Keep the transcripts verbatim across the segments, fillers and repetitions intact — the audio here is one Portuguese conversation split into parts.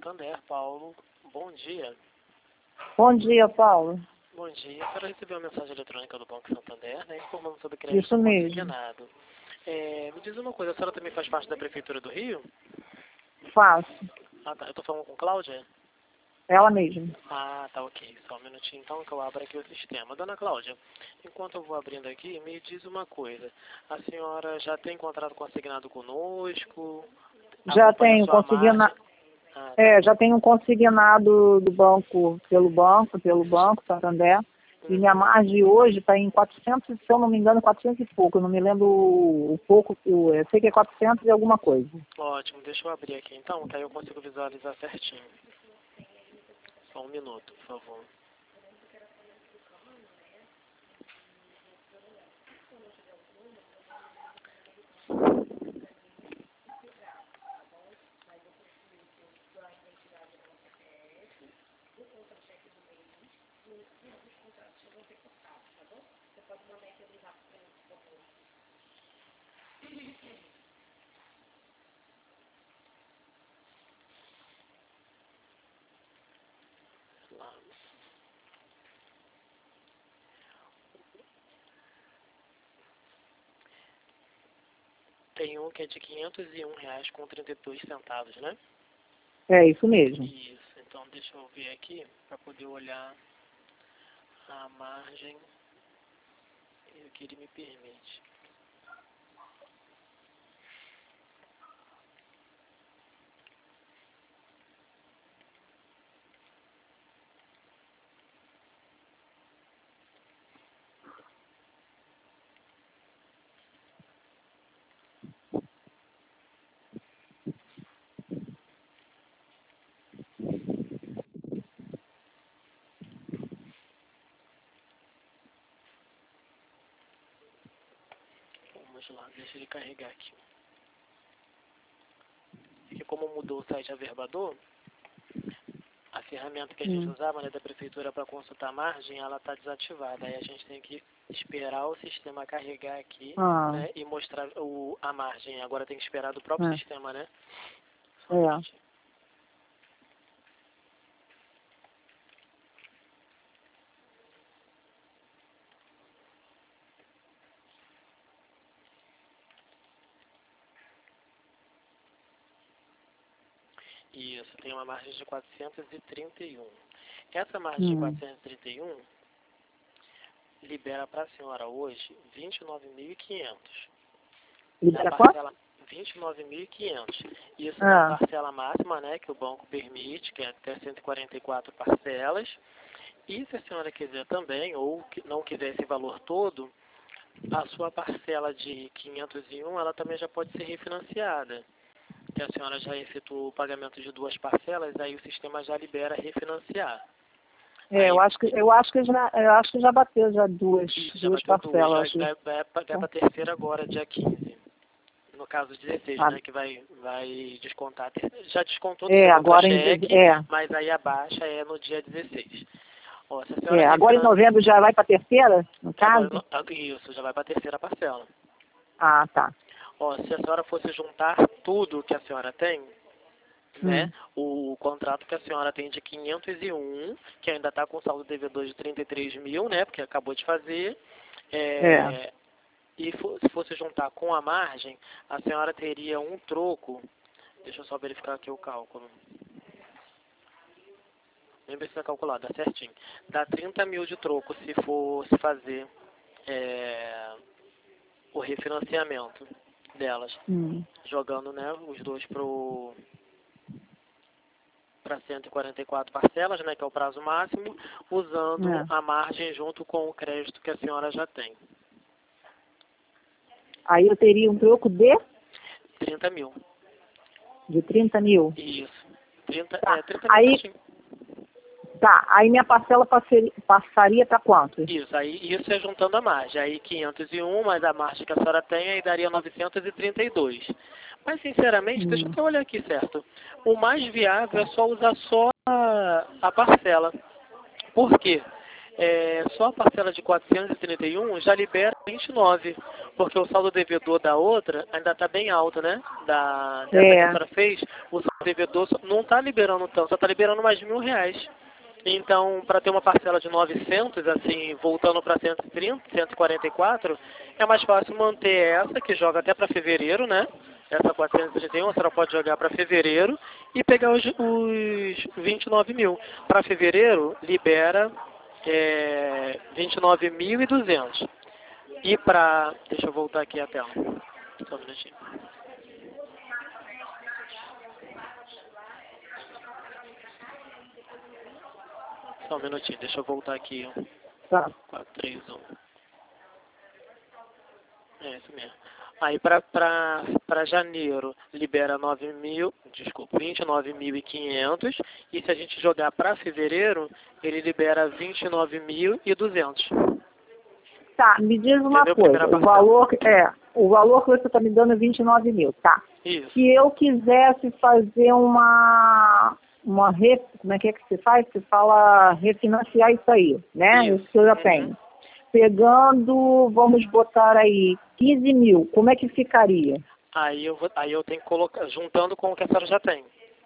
Santander, Paulo. Bom dia. Bom dia, Paulo. Bom dia. A senhora recebeu uma mensagem eletrônica do Banco Santander, né, informando sobre crédito Isso mesmo. consignado. É, me diz uma coisa, a senhora também faz parte da Prefeitura do Rio? Faço. Ah, tá. Eu tô falando com Cláudia? Ela mesma. Ah, tá, ok. Só um minutinho então que eu abro aqui o sistema. Dona Cláudia, enquanto eu vou abrindo aqui, me diz uma coisa. A senhora já tem contrato consignado conosco? Já Acompanha tenho sua consignado. margem? Ah, tá. É, já tenho um consignado do banco, pelo banco, pelo banco, Santander. E Uhum. minha margem hoje está em quatrocentos, se eu não me engano, quatrocentos e pouco. Eu não me lembro o, o pouco, o, eu sei que é quatrocentos e alguma coisa. Ótimo, deixa eu abrir aqui então, que aí eu consigo visualizar certinho. Só um minuto, por favor. Lá. Tem um que é de quinhentos e um reais com trinta e dois centavos, né? É isso mesmo. Isso, então deixa eu ver aqui para poder olhar a margem e o que ele me permite. Vamos lá, deixa ele carregar aqui. Porque como mudou o site Averbador, a ferramenta que a gente Hum. usava, né, da prefeitura para consultar a margem, ela está desativada. Aí a gente tem que esperar o sistema carregar aqui, Ah, né, e mostrar o, a margem. Agora tem que esperar do próprio é. sistema, né? Só um É. minutinho. Isso, tem uma margem de quatrocentos e trinta e um. Essa margem de Hum. quatrocentos e trinta e um libera para a senhora hoje vinte e nove mil e quinhentos. Libera Na quanto? parcela vinte e nove mil e quinhentos. Isso Ah. na parcela máxima, né, que o banco permite, que é até cento e quarenta e quatro parcelas. E se a senhora quiser também, ou que não quiser esse valor todo, a sua parcela de quinhentos e um, ela também já pode ser refinanciada. Que a senhora já efetuou o pagamento de duas parcelas, aí o sistema já libera refinanciar. É, Aí eu acho que eu acho que já eu acho que já bateu já duas já duas bateu duas, parcelas. já vai, vai pagar para a terceira agora, dia quinze. No caso dezesseis, Ah, né, que vai, vai descontar. a ter- Já descontou do é, seu agora em contra-cheque, é, mas aí a baixa é no dia dezesseis. Ó, se a senhora é, agora em refinan- novembro já vai para a terceira, no Agora, caso? no- ah, isso, já vai para a terceira parcela. Ah, tá. Ó, se a senhora fosse juntar tudo que a senhora tem, né, Hum. o contrato que a senhora tem de quinhentos e um, que ainda está com saldo devedor de trinta e três mil, né, porque acabou de fazer, É. é, e fo- se fosse juntar com a margem, a senhora teria um troco. Deixa eu só verificar aqui o cálculo. Nem precisa calcular, dá certinho. Dá trinta mil de troco se for se fazer é, o refinanciamento delas. Hum. Jogando, né, os dois pro para cento e quarenta e quatro parcelas, né, que é o prazo máximo, usando É. a margem junto com o crédito que a senhora já tem. Aí eu teria um troco de trinta mil. de trinta mil. Isso. trinta, Tá. é, trinta mil Aí certinho. tá. Aí minha parcela passaria, passaria para quanto? Isso, aí isso é juntando a margem. Aí quinhentos e um, mais a margem que a senhora tem, aí daria novecentos e trinta e dois. Mas, sinceramente, deixa eu Hum. até olhar aqui, certo? O mais viável é só usar só a, a parcela. Por quê? é, só a parcela de quatrocentos e trinta e um já libera vinte e nove, porque o saldo devedor da outra ainda está bem alto, né? Da, dessa É. que a senhora fez, o saldo devedor só- não está liberando tanto, só está liberando mais de mil reais. Então, para ter uma parcela de novecentos, assim, voltando para cento e trinta, cento e quarenta e quatro, é mais fácil manter essa, que joga até para fevereiro, né? Essa quatrocentos e trinta e um, a senhora pode jogar para fevereiro e pegar os, os vinte e nove mil. Para fevereiro, libera é, vinte e nove mil e duzentos. E para... Deixa eu voltar aqui a tela. Só um minutinho. Só um minutinho, deixa eu voltar aqui. Tá. quatro, três, um. É isso mesmo. Aí para janeiro libera nove mil, desculpa, vinte e nove mil e quinhentos, e se a gente jogar para fevereiro, ele libera vinte e nove mil e duzentos. Tá, me diz uma Entendeu? coisa, Primeira o parcela. valor, é, o valor que você está me dando é vinte e nove mil, tá? Isso. Se eu quisesse fazer uma, uma re, como é que é que se faz? Se fala refinanciar isso aí, né? Isso. Isso que eu já Uhum. tenho. Pegando, vamos botar aí, quinze mil, como é que ficaria? Aí eu, vou, aí eu tenho que colocar, juntando com o que a senhora já tem.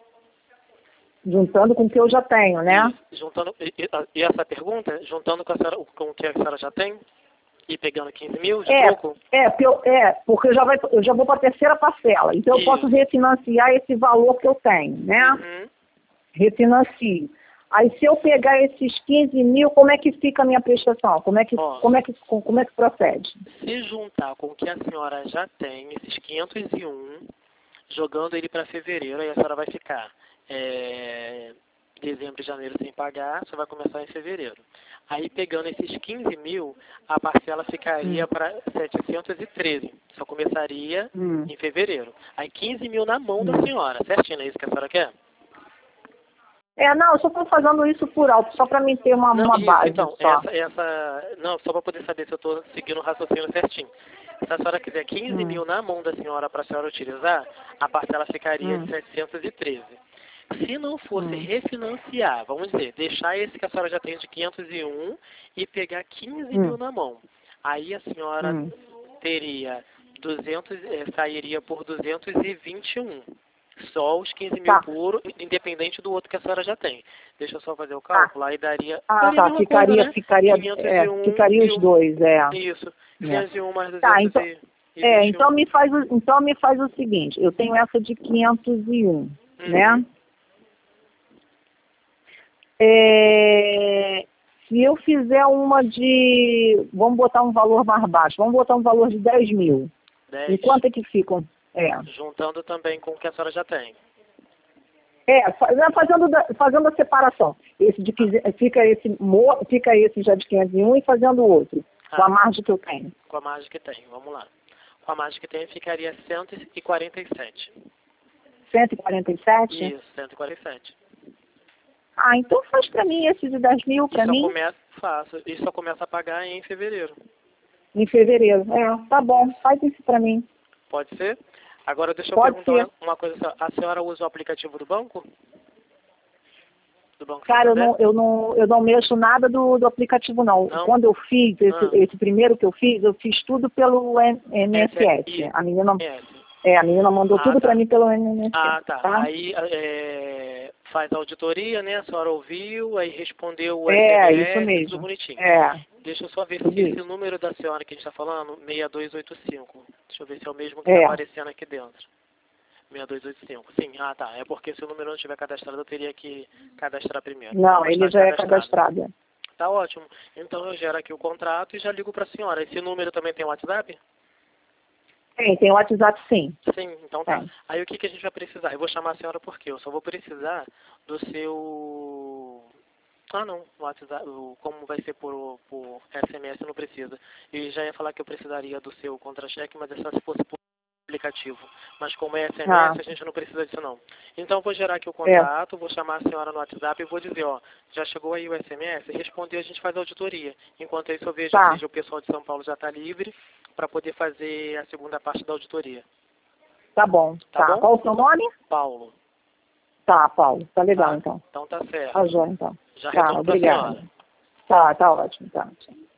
Juntando com o que eu já tenho, né? Isso. Juntando, e, e- e essa pergunta, juntando com, a senhora, com o que a senhora já tem, e pegando quinze mil de É, troco. é, porque eu, é, porque eu já, vai, eu já vou para a terceira parcela, então eu Isso. posso refinanciar esse valor que eu tenho, né? Uhum. Refinancio. Aí se eu pegar esses quinze mil, como é que fica a minha prestação? Como é que, Ó. como é que, como é que procede? Se juntar com o que a senhora já tem, esses quinhentos e um, jogando ele para fevereiro, aí a senhora vai ficar é, dezembro e janeiro sem pagar, só vai começar em fevereiro. Aí pegando esses quinze mil, a parcela ficaria Hum. para setecentos e treze, só começaria Hum. em fevereiro. Aí quinze mil na mão da Hum. senhora, certinho, não é isso que a senhora quer? É, não, eu só estou fazendo isso por alto, só para mim ter uma, Não, uma isso, base então, só. essa, essa, não, só para poder saber se eu estou seguindo o raciocínio certinho. Se a senhora quiser quinze Hum. mil na mão da senhora para a senhora utilizar, a parcela ficaria Hum. de setecentos e treze. Se não fosse Hum. refinanciar, vamos dizer, deixar esse que a senhora já tem de quinhentos e um e pegar quinze Hum. mil na mão, aí a senhora Hum. teria duzentos, eh, sairia por duzentos e vinte e um. Só os quinze mil Tá. puro, independente do outro que a senhora já tem. Deixa eu só fazer o Tá. cálculo, aí daria, Ah, daria a tá, mesma ficaria, coisa, né? ficaria, quinhentos é, e um ficaria e os o- dois, é. Isso, É. quinhentos e um mais Tá, duzentos então, e vinte e um. é, então me faz, o- então me faz o seguinte, eu tenho essa de quinhentos e um, Uhum. né? É, se eu fizer uma de, vamos botar um valor mais baixo, vamos botar um valor de dez mil. dez, E quanto é que ficam? É, juntando também com o que a senhora já tem. é fa- não, fazendo, da- fazendo a separação. Esse de, quinze- fica, esse, mo- fica esse já de quinhentos e um e fazendo o outro, com Ah. a margem que eu tenho. Com a margem que tem, vamos lá. Com a margem que tem ficaria cento e quarenta e sete. cento e quarenta e sete? Isso, cento e quarenta e sete. Ah, então faz para mim esse de dez mil, E para só mim, começa, faço, e só começa a pagar em fevereiro. em fevereiro. É, tá bom, faz isso para mim. Pode ser? Agora deixa eu Pode perguntar ser. uma coisa só. A senhora usa o aplicativo do banco? Do Banco Cara, eu Santander? não, eu não, eu não mexo nada do, do aplicativo, não. Não? Quando eu fiz, esse, Ah. esse primeiro que eu fiz, eu fiz tudo pelo N- M S S. Esse- A menina, Yes. é, a menina mandou Ah, tudo tá. para mim pelo N M S S. Ah, tá. tá? Aí é, faz a auditoria, né? A senhora ouviu, aí respondeu o É, S M S, isso mesmo. tudo bonitinho. É, Deixa eu só ver tudo se isso. esse número da senhora que a gente está falando, seis dois oito cinco. Deixa eu ver se é o mesmo que É. está aparecendo aqui dentro. seis dois oito cinco. Sim, ah tá. É porque se o número não estiver cadastrado, eu teria que cadastrar primeiro. Não, Mas ele está já é cadastrado. Tá ótimo. Então eu gero aqui o contrato e já ligo para a senhora. Esse número também tem WhatsApp? Tem, tem o WhatsApp sim. Sim, então tá. Tem. Aí o que, que a gente vai precisar? Eu vou chamar a senhora porque eu só vou precisar do seu... Ah não, o WhatsApp, o- como vai ser por, por S M S não precisa. E já ia falar que eu precisaria do seu contra-cheque, mas é só se fosse por aplicativo. Mas como é S M S, Ah. a gente não precisa disso não. Então eu vou gerar aqui o contrato, vou chamar a senhora no WhatsApp e vou dizer, ó, já chegou aí o S M S, respondeu, a gente faz a auditoria. Enquanto isso eu vejo Tá. que o pessoal de São Paulo já está livre para poder fazer a segunda parte da auditoria. Tá bom. Tá Tá. bom? Qual o seu nome? Paulo. Tá, Paulo. Tá legal, Tá? então. Então tá certo. Tá, joia, então. Já Tá, retorno pra obrigada. senhora. Tá, tá ótimo, tá.